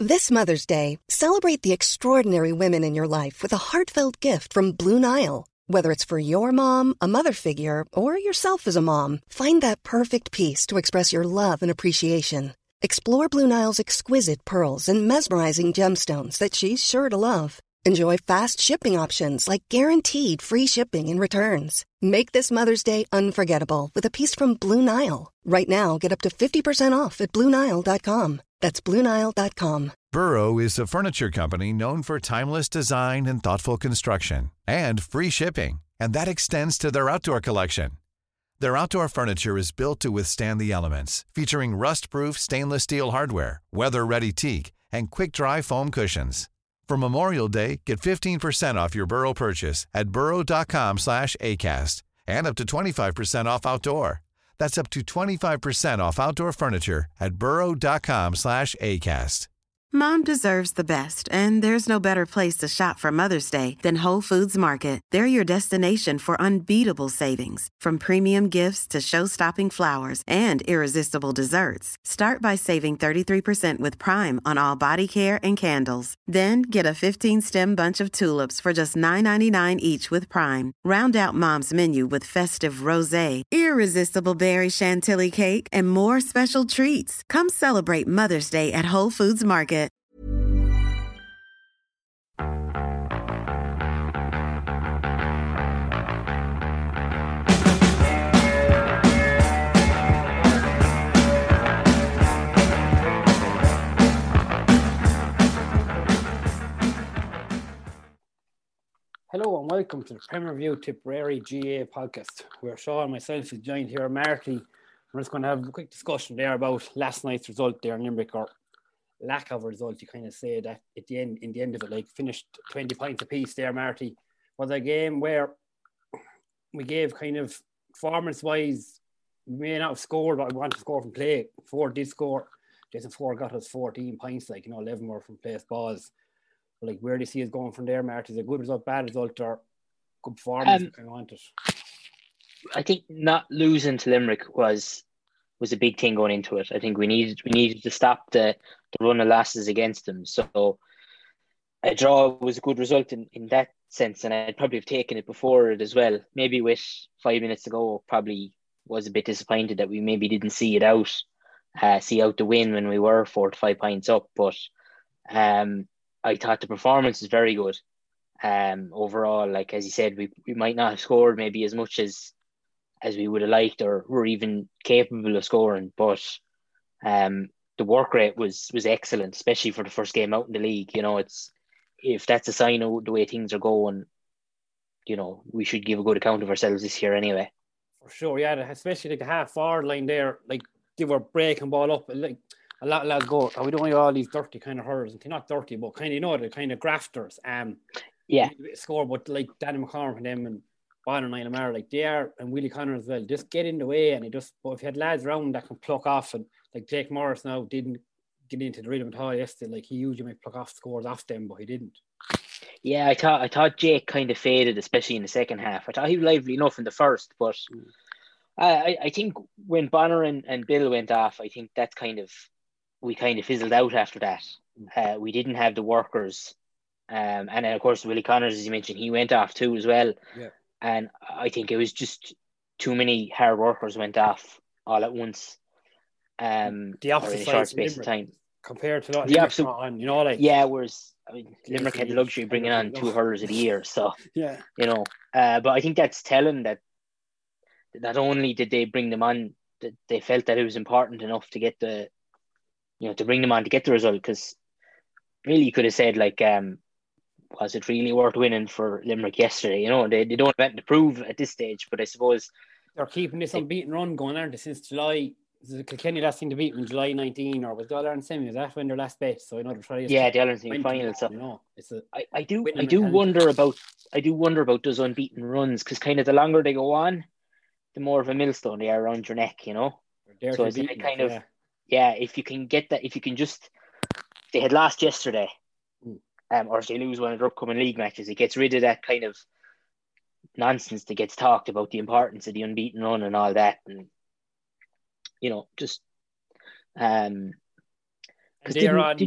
This Mother's Day, celebrate the extraordinary women in your life with a heartfelt gift from Blue Nile. Whether it's for your mom, a mother figure, or yourself as a mom, find that perfect piece to express your love and appreciation. Explore Blue Nile's exquisite pearls and mesmerizing gemstones that she's sure to love. Enjoy fast shipping options like guaranteed free shipping and returns. Make this Mother's Day unforgettable with a piece from Blue Nile. Right now, get up to 50% off at BlueNile.com. That's BlueNile.com. Burrow is a furniture company known for timeless design and thoughtful construction, and free shipping, and that extends to their outdoor collection. Their outdoor furniture is built to withstand the elements, featuring rust-proof stainless steel hardware, weather-ready teak, and quick-dry foam cushions. For Memorial Day, get 15% off your Burrow purchase at burrow.com/ACAST and up to 25% off outdoor. That's up to 25% off outdoor furniture at burrow.com/ACAST. Mom deserves the best, and there's no better place to shop for Mother's Day than Whole Foods Market. They're your destination for unbeatable savings, from premium gifts to show-stopping flowers and irresistible desserts. Start by saving 33% with Prime on all body care and candles. Then get a 15-stem bunch of tulips for just $9.99 each with Prime. Round out Mom's menu with festive rosé, irresistible berry chantilly cake, and more special treats. Come celebrate Mother's Day at Whole Foods Market. Hello and welcome to the Premier View Tipperary GA podcast, where Sean and myself is joined here, Marty. We're just going to have a quick discussion there about last night's result there in Limerick, or lack of a result. You kind of say that at the end, in the end of it, like finished 20 points apiece there, Marty. Was a game where we gave kind of performance-wise, we may not have scored what we wanted to score from play. Four did score. Jason Ford got us 14 points, 11 more from place balls. Like, where do you see us going from there, Marty? Is it a good result, bad result, or good performance? I want it. I think not losing to Limerick was a big thing going into it. I think we needed to stop the run of losses against them. So a draw was a good result in that sense, and I'd probably have taken it before it as well. Maybe with 5 minutes to go, probably was a bit disappointed that we maybe didn't see it out, see out the win when we were 4 to 5 points up. But I thought the performance was very good. Overall, like as you said, we might not have scored maybe as much as we would have liked, or were even capable of scoring. But the work rate was excellent, especially for the first game out in the league. You know, if that's a sign of the way things are going, you know, we should give a good account of ourselves this year anyway. For sure, yeah. Especially like the half forward line there, like they were breaking ball up, like. A lot of lads go, we don't want all these dirty kind of hurlers. They're not dirty, but kind of, you know, they're kind of grafters. Yeah. Score, but like Danny McCormick and them and Bonner and Lamar, like they are, and Willie Connor as well, just get in the way. And but if you had lads around that can pluck off, and like Jake Morris now didn't get into the rhythm at all yesterday, like he usually might pluck off scores off them, but he didn't. Yeah, I thought Jake kind of faded, especially in the second half. I thought he was lively enough in the first, but I think when Bonner and Bill went off, I think that's we kind of fizzled out after that. We didn't have the workers. And then, of course, Willie Connors, as you mentioned, he went off too as well. Yeah. And I think it was just too many hard workers went off all at once. The opposite in a short space of time. Compared to what Limerick on, you know, like... Yeah, whereas Limerick had the luxury of bringing on 2 hurlers of the year. So, yeah, you know. But I think that's telling that not only did they bring them on, that they felt that it was important enough to get to bring them on to get the result, because really you could have said, like, was it really worth winning for Limerick yesterday? You know, they don't have anything to prove at this stage, but I suppose they're keeping this unbeaten run going, aren't they, since July? Is it Kilkenny last thing to beat in July 19, or was the All-Ireland semi? Was that when their last bet? So I know they're trying. Yeah, the All-Ireland semi final. So you know, I do wonder about those unbeaten runs, because kind of the longer they go on, the more of a millstone they are around your neck. You know, so it's kind of. Yeah, if you can get that, if you can just, they had lost yesterday, or if they lose one of their upcoming league matches, it gets rid of that kind of nonsense that gets talked about, the importance of the unbeaten run and all that, and you know, just because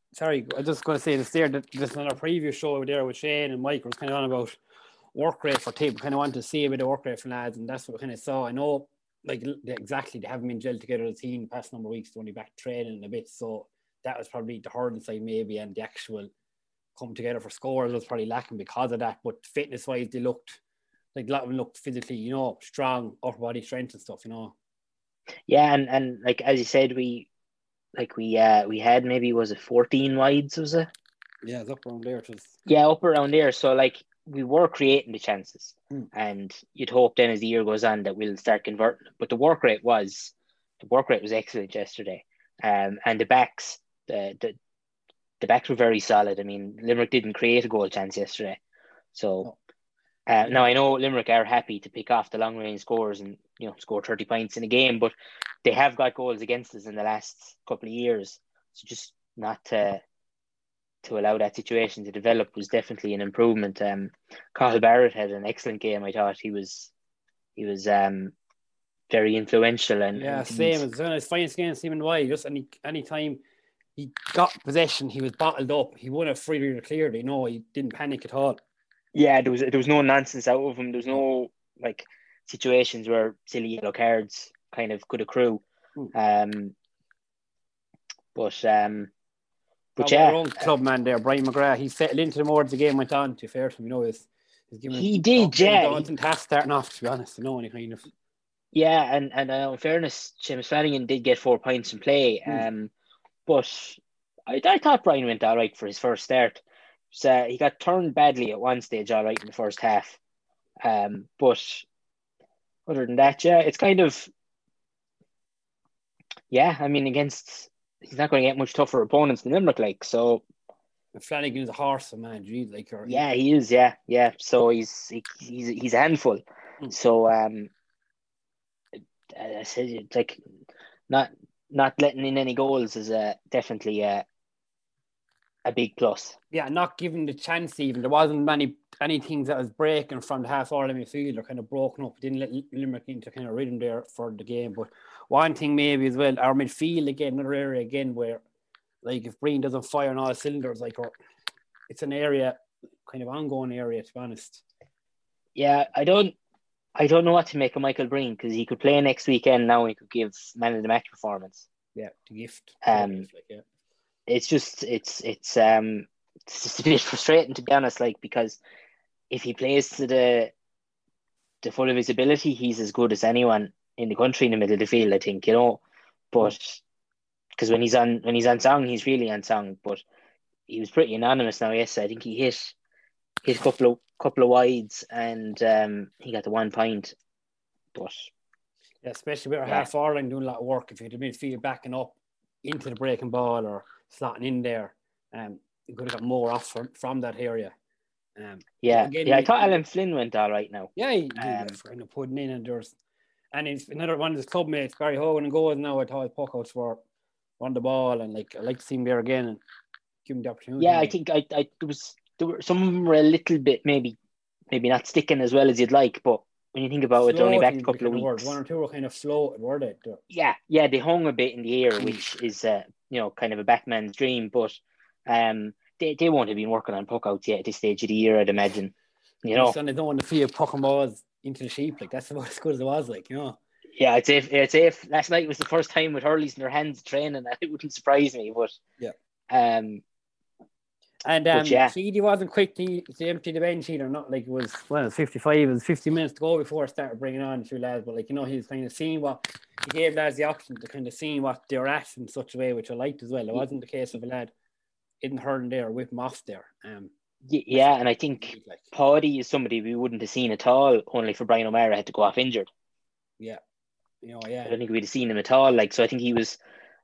sorry, I was just going to say this there, that this on our previous show there with Shane and Mike was kind of on about work rate for Tip. Kind of wanted to see a bit of work rate from lads, and that's what we kind of saw. I know, like, exactly, they haven't been gelled together as a team the past number of weeks, they're only back training a bit, so that was probably the hurling side maybe, and the actual come together for scores was probably lacking because of that. But fitness-wise, they looked, like, a lot of them looked physically, you know, strong, upper body strength and stuff, you know. Yeah, and like as you said, we had maybe, was it 14 wides, was it? Yeah, it's up around there. It was... Yeah, up around there. So like we were creating the chances, and you'd hope then as the year goes on that we'll start converting. But the work rate was excellent yesterday. And the backs were very solid. I mean, Limerick didn't create a goal chance yesterday. So now I know Limerick are happy to pick off the long range scores and, you know, score 30 points in a game, but they have got goals against us in the last couple of years. So just not to allow that situation to develop was definitely an improvement. Cathal Barrett had an excellent game. I thought he was very influential, and same as one of his finest games. Even why just any time he got possession, he was bottled up. He won it freely or clearly. No, he didn't panic at all. Yeah, there was no nonsense out of him. There was no like situations where silly yellow cards kind of could accrue. But yeah, our own club man there, Brian McGrath, he settled into the more as the game went on. To be fair to him, you know, he's given he did, yeah. Daunting task starting off, to be honest, you know, any kind of. Yeah, and in fairness, Seamus Flanagan did get 4 points in play. But I thought Brian went all right for his first start. So he got turned badly at one stage, all right, in the first half. But other than that, yeah, it's kind of, I mean, he's not going to get much tougher opponents than Limerick, like, so. Flanagan's a horse, man, geez, like. Yeah, he is, yeah. So he's a handful. So I said, it's like not letting in any goals is definitely a big plus. Yeah, not giving the chance even. There wasn't any things that was breaking from the half hour midfield or kind of broken up. Didn't let Limerick into kind of rhythm there for the game. But one thing maybe as well, our midfield again, another area again where, like, if Breen doesn't fire on all cylinders, like, it's an area, kind of ongoing area, to be honest. Yeah, I don't know what to make of Michael Breen, because he could play next weekend now. He could give man of the match performance. Yeah, the gift. It's just it's a bit frustrating, to be honest. Like, because if he plays to the full of his ability, he's as good as anyone in the country in the middle of the field, I think, you know. But because when he's on song, he's really on song. But he was pretty anonymous now. Yes, I think he hit a couple of wides, and he got the 1 point. But yeah, especially with our half hour line doing a lot of work. If you had the midfield backing up into the breaking ball or slotting in there, you could have got more off from that area. I thought Alan Flynn went all right now. Yeah, he did kind of putting in, and it's another one of his club mates, Barry Hogan, and goes now. I thought his puckouts were on the ball, and like I like to see him there again and give him the opportunity. Yeah, I think there were some of them were a little bit maybe not sticking as well as you'd like, but when you think about it, only back a couple of weeks. One or two were kind of floated, were they? Yeah, they hung a bit in the air, which is kind of a backman's dream, but they won't have been working on puckouts yet at this stage of the year, I'd imagine. You know, they don't want to feel pucking balls into the sheep, like that's about as good as it was, like, you know. Yeah, I'd say if last night was the first time with hurleys in their hands training, it wouldn't surprise me. But Sheedy wasn't quick to empty the bench either. Not like it was 55. It was 50 minutes to go before I started bringing on a few lads. But like, you know, he was kind of seeing what he gave lads the option to kind of seeing what they're at in such a way, which I liked as well. It wasn't the case of a lad in hurling there, whip him off there. And I think Paddy is somebody we wouldn't have seen at all, only for Brian O'Mara had to go off injured. Yeah. I don't think we'd have seen him at all. Like, so I think he was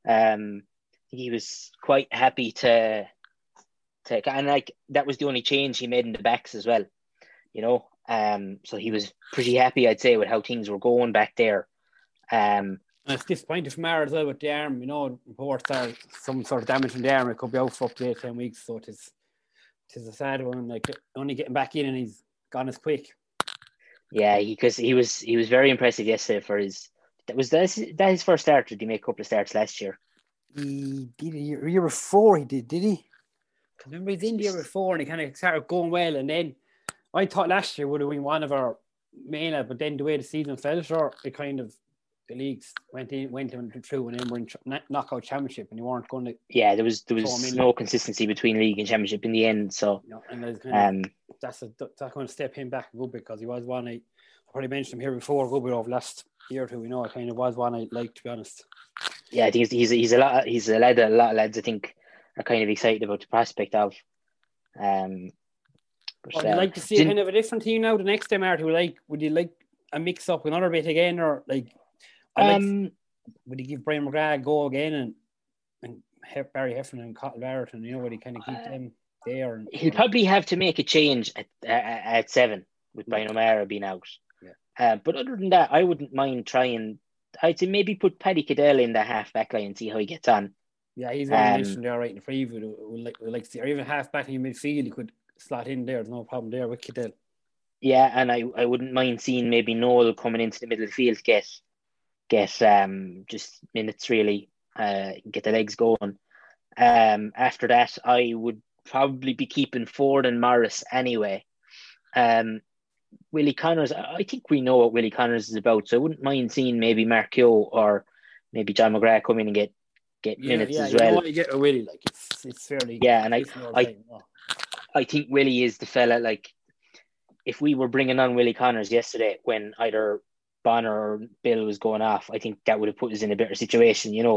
quite happy to and like that was the only change he made in the backs as well, you know. So he was pretty happy, I'd say, with how things were going back there. And it's disappointing for Mara as well with the arm, you know. Reports are some sort of damage in the arm. It could be out for up to 8-10 weeks, so it is a sad one. Like, only getting back in and he's gone as quick. Yeah, because he was very impressive yesterday for his. That his first start. Did he make a couple of starts last year? He did a year before. He did he? Because remember, he's in the year before, and he kind of started going well. And then I thought last year would have been one of our main, but then the way the season fell, sure, it kind of the leagues went through, and then we're in knockout championship, and you weren't going to. Yeah, there was no consistency between league and championship in the end. So, and kind of, that's going to step him back a good bit because he was one I probably mentioned him here before. A good bit over last year or two. I kind of was one I liked, to be honest. Yeah, I think he's a lad that a lot of lads I think are kind of excited about the prospect of. Would you like to see kind of a different team now? The next time, Marty, would you like a mix up another bit again, or like? Would he give Brian McGrath a go again and Barry Heffernan and Cottle Barrett, and would he kind of keep them there? He'll probably have to make a change at 7 with Brian O'Mara being out. Yeah. But other than that, I wouldn't mind trying. I'd say maybe put Paddy Cadell in the half back line and see how he gets on. Yeah, he's on the mission there, right in the preview. We'd like to see, or even half back in midfield, he could slot in there. There's no problem there with Cadell. Yeah, and I wouldn't mind seeing maybe Noel coming into the middle of the field to get just minutes really, get the legs going. After that, I would probably be keeping Ford and Morris anyway. Willie Connors, I think we know what Willie Connors is about, so I wouldn't mind seeing maybe Mark Keogh or maybe John McGrath come in and get minutes as well. You know what you get with Willie, like it's fairly. Yeah, and I think Willie is the fella. Like, if we were bringing on Willie Connors yesterday when either Bonner or Bill was going off, I think that would have put us in a better situation. That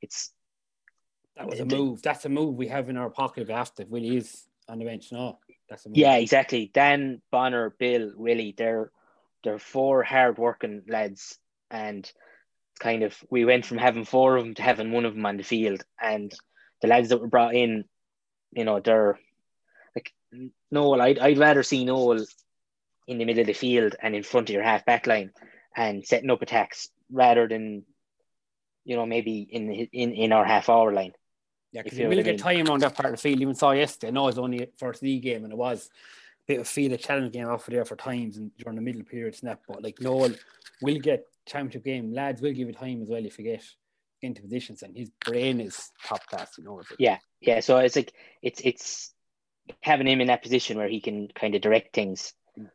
was a move. That's a move we have in our pocket after Willie is on the bench. No, that's a move. Yeah, exactly. Dan, Bonner, Bill, Willie, they're 4 hard-working lads, and it's kind of, we went from having 4 of them to having 1 of them on the field, and the lads that were brought in, they're like Noel. I'd rather see Noel in the middle of the field and in front of your half back line and setting up attacks rather than maybe in our half hour line. Yeah, because you will get time around that part of the field. Even saw yesterday, I know it was only a first league game and it was a bit of a challenge game off there for times and during the middle period snap, but like Noel will get championship game, lads will give it time as well if you get into positions, and his brain is top class, Yeah, so it's like it's having him in that position where he can kind of direct things.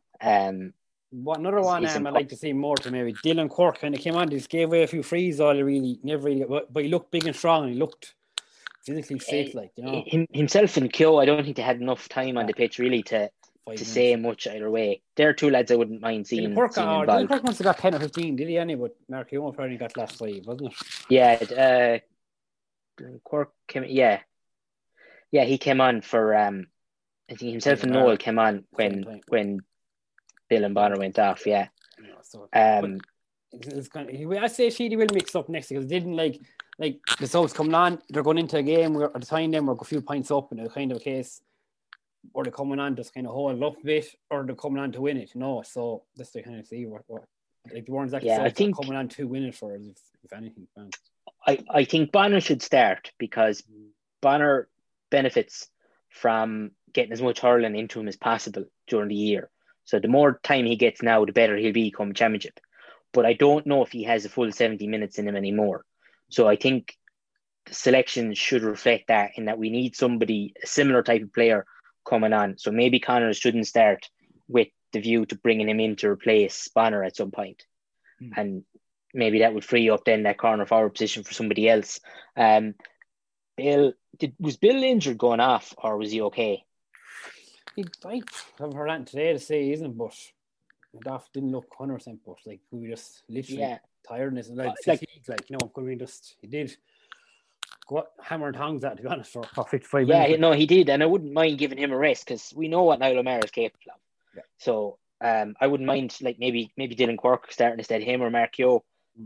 Another one I'd like to see more to maybe Dylan Quirk kind of came on, just gave away a few frees, never really, but he looked big and strong and he looked physically fit, himself and Keogh, I don't think they had enough time on the pitch really to say much either way. There are 2 lads I wouldn't mind seeing involved. Dylan Quirk must have got 10 or 15, did he? But Mark Keogh probably got last 5, wasn't it? Yeah, Quirk came. Yeah, he came on for. I think himself and Noel came on when Bill and Bonner went off. Yeah. It's kind of, I say Sheedy will mix up next because it didn't like the subs coming on. They're going into a game where at the time we're a few points up, and it's kind of a case or they're coming on just kind of hold it up a bit, or they're coming on to win it. So that's the kind of see what like the ones that I think coming on to win it for us, if anything. Man. I think Bonner should start because Bonner benefits from getting as much hurling into him as possible during the year. So the more time he gets now, the better he'll be come championship. But I don't know if he has a full 70 minutes in him anymore. So I think the selection should reflect that, in that we need somebody, a similar type of player coming on. So maybe Connors shouldn't start with the view to bringing him in to replace Bonner at some point. And maybe that would free up then that corner forward position for somebody else. Was Bill injured going off, or was he okay? I haven't heard that today to say he isn't, but Duff didn't look 100%, but like we just literally tiredness and he did go hammer and tongs at, to be honest, for 55 minutes. Yeah, no, he did, and I wouldn't mind giving him a rest because we know what Niall O'Mara is capable of. Yeah. So I wouldn't mind like maybe Dylan Quirk starting instead of him or Mark Keogh.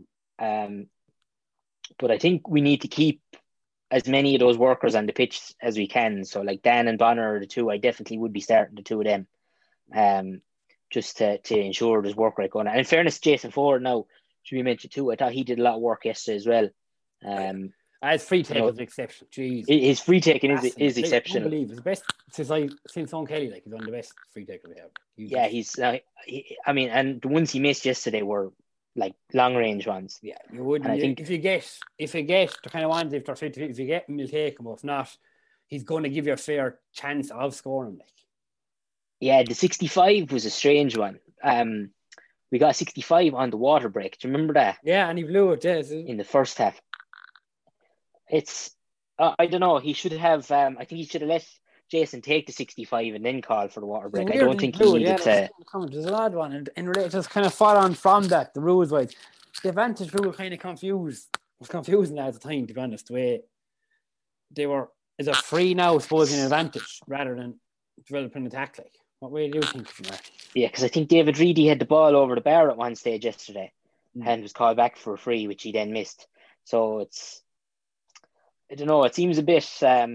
But I think we need to keep as many of those workers on the pitch as we can. So like Dan and Bonner are the 2. I definitely would be starting the 2 of them. Just to ensure there's work right going on. And in fairness, Jason Ford now should be mentioned too. I thought he did a lot of work yesterday as well. His free take is an exception. Jeez, his free taking is exceptional. I believe it's the best since Owen Kelly. Like he's one of the best free takers we have. And the ones he missed yesterday were like long range ones. Yeah, you would. And I think if you get the kind of ones, if they're fit, if you get him, you'll take him. If not, he's going to give you a fair chance of scoring. Like, yeah, the 65 was a strange one. We got a 65 on the water break. Do you remember that? yeah, and he blew it. Yes, In the first half. It's I don't know. He should have. I think he should have let Jason take the 65 and then call for the water break. I don't think he needed to. There's a odd one, and just kind of follow on from that. The rules wise, the advantage rule kind of was confusing at the time. To be honest, the way they were is a free now, supposing an advantage rather than developing attack. Like, what way do you think from that? Yeah, because I think David Reedy had the ball over the bar at one stage yesterday, and was called back for a free, which he then missed. So it's. I don't know. It seems a bit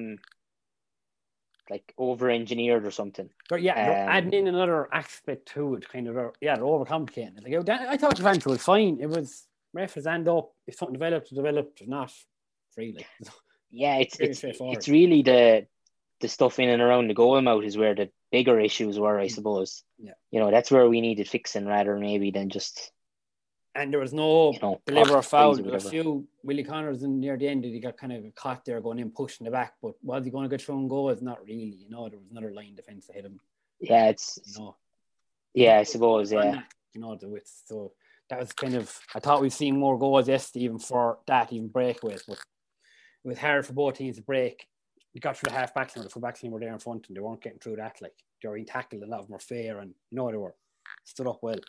like over-engineered or something. But yeah, they're adding in another aspect to it, kind of. They're overcomplicating it. Like, I thought the advantage was fine. It was referees end up. If something developed, if not, freely. Yeah, it's really the stuff in and around the goal mouth is where the bigger issues were, I suppose. Yeah, that's where we needed fixing rather maybe than just. And there was no deliver or foul. There were a few Willie Connors in near the end that he got kind of caught there going in pushing the back, but was he going to get through and go? It's not really. There was another line defence ahead of him. Yeah, it's yeah, I suppose, yeah. The width. So that was kind of. I thought we'd seen more goals yesterday, even for that, even breakaways, but it was hard for both teams to break. We got through the half back line, the full back line were there in front, and they weren't getting through that. Like, they were being tackled, a lot of them were fair, and they were stood up well.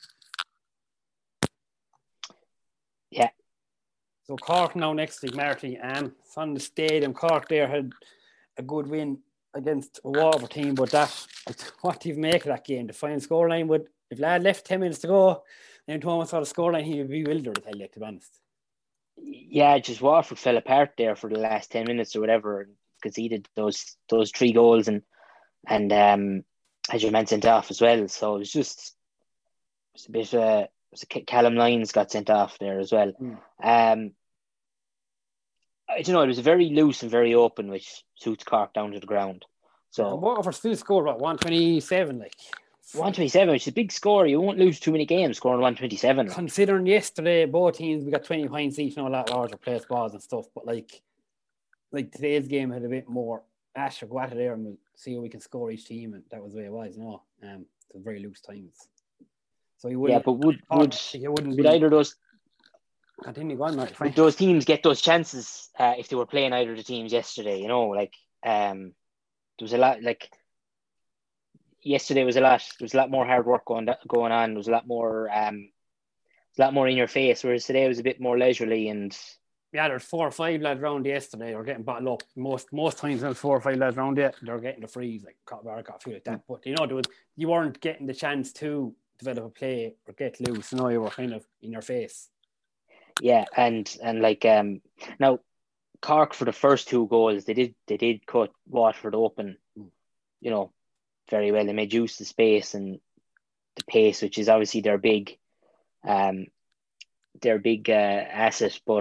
Yeah. So Cork now next week, Marty. From the stadium, Cork there had a good win against a Waterford team, but what do you make of that game? The final scoreline would, if lad left 10 minutes to go, and Thomas saw the scoreline, he would be bewildered, to tell you, to be honest. Yeah, just Waterford fell apart there for the last 10 minutes or whatever, and conceded those 3 goals, and as you mentioned, off as well. So it was a bit. Callum Lyons got sent off there as well. I don't know. It was very loose and very open, which suits Cork down to the ground. So Waterford still scored 127, like 127, which is a big score. You won't lose too many games scoring 127. Considering yesterday both teams we got 20 points each, a lot larger place balls and stuff. But like today's game had a bit more. Ash, go out there and we'll see how we can score each team, and that was the way it was. It was very loose times. So you wouldn't. Yeah, but would either of those continue on, Mike? Would those teams get those chances if they were playing either of the teams yesterday? There was a lot. Like yesterday was a lot. There was a lot more hard work going on. There was a lot more in your face. Whereas today was a bit more leisurely and. Yeah, there's 4 or 5 lads round yesterday. They're getting bottled up. Most times there's 4 or 5 lads round it. They're getting the freeze, like Cotbar got a few like that. But you weren't getting the chance to develop a play or get loose. You were kind of in your face. Yeah, and now Cork for the first 2 goals, they did cut Waterford open, very well. They made use of the space and the pace, which is obviously their big asset, but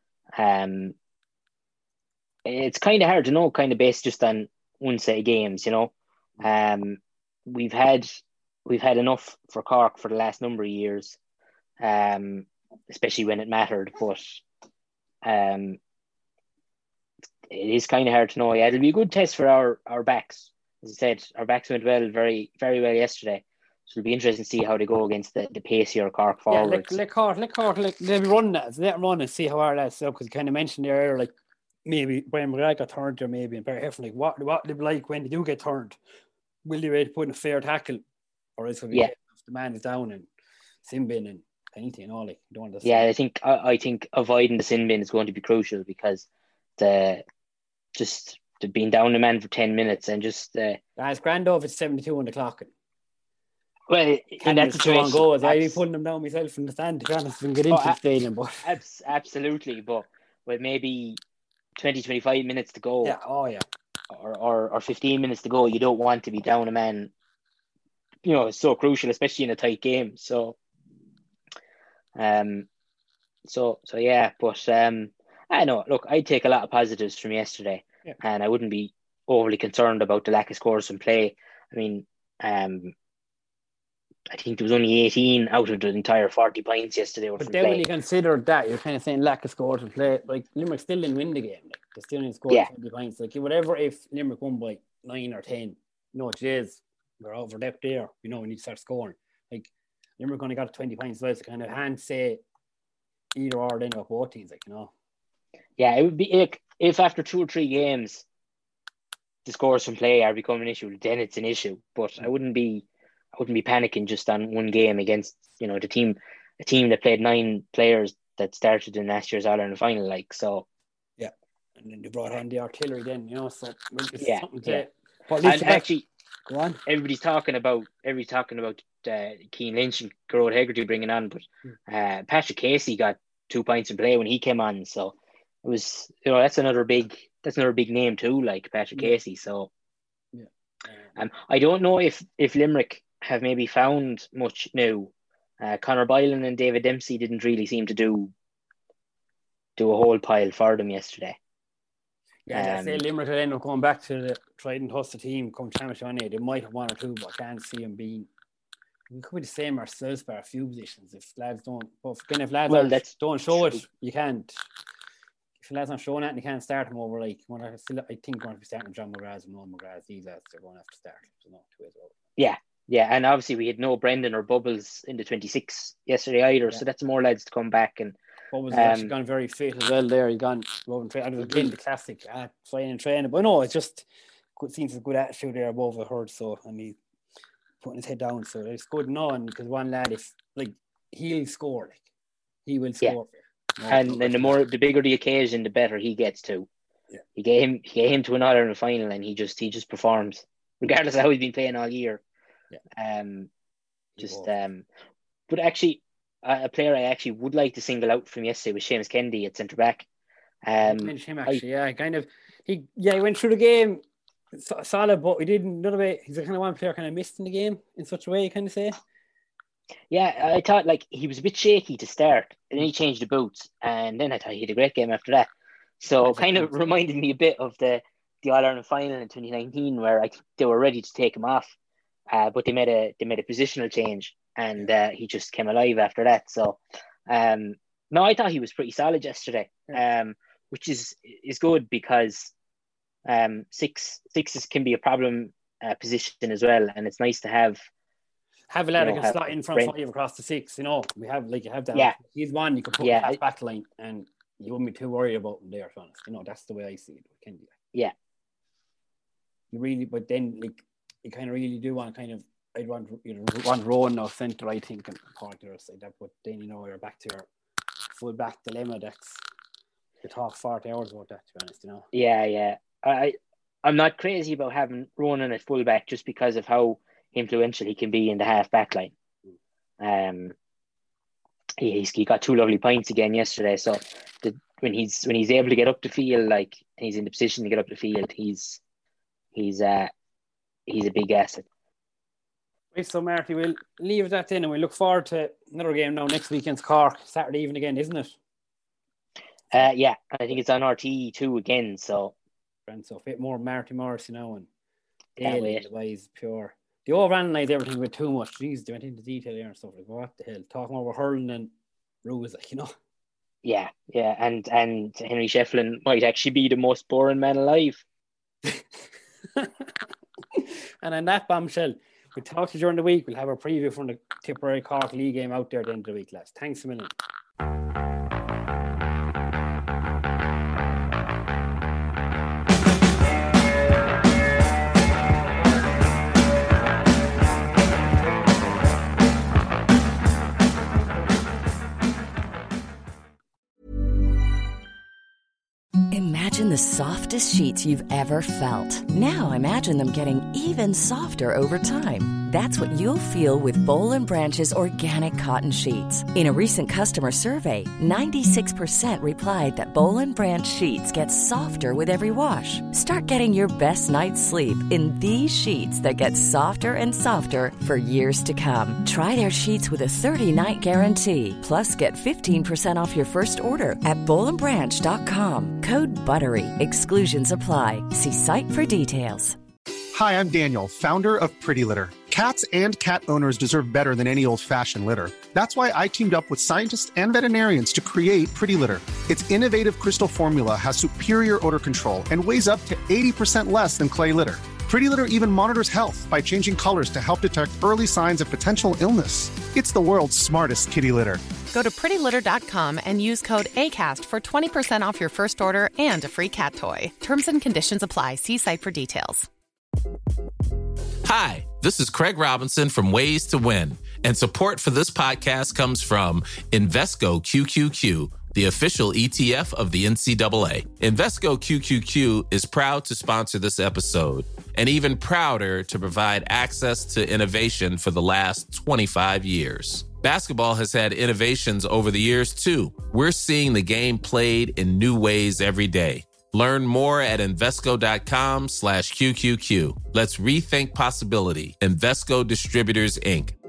it's kind of hard to know, kind of based just on one set of games. We've had enough for Cork for the last number of years, especially when it mattered. But it is kind of hard to know. Yeah, it'll be a good test for our backs. As I said, our backs went well, very, very well yesterday. So it'll be interesting to see how they go against the pacier Cork forwards. Yeah, let Cork, they'll be running that. Let them run and see how our lads set up. Because you kind of mentioned there, like maybe Brian McGrath got turned or maybe and Barry Heffernan, like what they'll be like when they do get turned. Will they be able to put in a fair tackle, or is it the man is down and sin bin and anything and all? Like, don't want to. Yeah, I think avoiding the sin bin is going to be crucial because the being down the man for 10 minutes and just. It's grand if it's 72 on the clock. Well, in that situation, goals, I'd be pulling them down myself from the stand to be honest and get into the stadium. But absolutely, but with maybe 20-25 minutes to go, or 15 minutes to go, you don't want to be down a man. It's so crucial, especially in a tight game. So, yeah, but I know. Look, I'd take a lot of positives from yesterday, and I wouldn't be overly concerned about the lack of scores from play. I mean, I think there was only 18 out of the entire 40 points yesterday. But then when you consider that, you're kind of saying lack of score to play. Like, Limerick still didn't win the game. Like, they still didn't score 20 points. Like, whatever, if Limerick won by 9 or 10, today's we're over depth there. We need to start scoring. Like, Limerick only got 20 points. So it's kind of hand say either or then of both teams, Yeah, it would be if after 2 or 3 games the scores from play are becoming an issue, then it's an issue. But I wouldn't be panicking just on one game against a team that played 9 players that started in last year's All-Ireland final. Yeah, and then they brought on the artillery. Then so it's something to. And actually, go on. Everybody's talking about Cian Lynch and Gearóid Hegarty bringing on, but Patrick Casey got 2 points in play when he came on. So it was that's another big name too, like Patrick Casey. So I don't know if Limerick have maybe found much now. Conor Boylan and David Dempsey didn't really seem to do a whole pile for them yesterday. Yeah, I say Limerick will end up going back to the tried and trusted team come championship on. They might have 1 or 2, but I can't see them being. We could be the same ourselves by a few positions if lads don't. But if lads don't show it, you can't. If lads aren't showing it, you can't start them over. I think we're going to be starting John McGrath and Noel McGrath. These lads are going to have to start. So no, 2 ways over. Yeah, and obviously we had no Brendan or Bubbles in the 26 yesterday either, so that's more lads to come back. And Bubbles has actually gone very fit as well there. He gone above and training. Again, the classic flying and training. But no, it's just seems a good attitude there above the herd. So, and he's putting his head down. So it's good knowing because one lad, if he'll score, he will score. Yeah. And the bigger the occasion, the better he gets to. Yeah. He get him to an All-Ireland final, and he just performs regardless of how he's been playing all year. But actually, a player I actually would like to single out from yesterday was Seamus Kennedy at centre back. Him actually, he went through the game solid, but he didn't. Another way, he's the kind of one player kind of missed in the game in such a way. You kind of say. Yeah, I thought he was a bit shaky to start, and then he changed the boots, and then I thought he had a great game after that. So kind of reminded me a bit of the All-Ireland final in 2019, where I think they were ready to take him off. But they made a positional change, and he just came alive after that. So, no, I thought he was pretty solid yesterday, which is good because sixes can be a problem position as well, and it's nice to have a lad that can slot in from 5 across the 6. We have you have that. Yeah. He's one you can put in back line, and you wouldn't be too worried about him there. To be honest, that's the way I see it. Can be. Yeah. You really, but then you kind of really do want I'd want Rowan now centre, I think, and Porter side that. But then you're back to your full back dilemma. That's you talk 40 hours about that. To be honest, Yeah. I'm not crazy about having Ronan at full back just because of how influential he can be in the half back line. He got 2 lovely points again yesterday. So when he's able to get up the field, and he's in the position to get up the field, he's a big asset. Right, so Marty, we'll leave that in and we look forward to another game now next weekend's Cork, Saturday evening again, isn't it? Yeah, I think it's on RTE2 again, so. So a bit more Marty Morris, and Daly, otherwise pure. They overanalyze everything with too much. Jeez, they went into detail there and stuff. What the hell? Talking over hurling and rules, Yeah, and Henry Shefflin might actually be the most boring man alive. And on that bombshell, we'll talk to you during the week. We'll have a preview from the Tipperary Cork League game out there at the end of the week, lads. Thanks a million. Imagine the softest sheets you've ever felt. Now imagine them getting even softer over time. That's what you'll feel with Boll & Branch's organic cotton sheets. In a recent customer survey, 96% replied that Boll & Branch sheets get softer with every wash. Start getting your best night's sleep in these sheets that get softer and softer for years to come. Try their sheets with a 30-night guarantee. Plus, get 15% off your first order at bollandbranch.com. Code BUTTERY. Exclusions apply. See site for details. Hi, I'm Daniel, founder of Pretty Litter. Cats and cat owners deserve better than any old-fashioned litter. That's why I teamed up with scientists and veterinarians to create Pretty Litter. Its innovative crystal formula has superior odor control and weighs up to 80% less than clay litter. Pretty Litter even monitors health by changing colors to help detect early signs of potential illness. It's the world's smartest kitty litter. Go to prettylitter.com and use code ACAST for 20% off your first order and a free cat toy. Terms and conditions apply. See site for details. Hi, this is Craig Robinson from Ways to Win, and support for this podcast comes from Invesco QQQ, the official ETF of the NCAA. Invesco QQQ is proud to sponsor this episode, and even prouder to provide access to innovation for the last 25 years. Basketball has had innovations over the years, too. We're seeing the game played in new ways every day. Learn more at Invesco.com/QQQ. Let's rethink possibility. Invesco Distributors, Inc.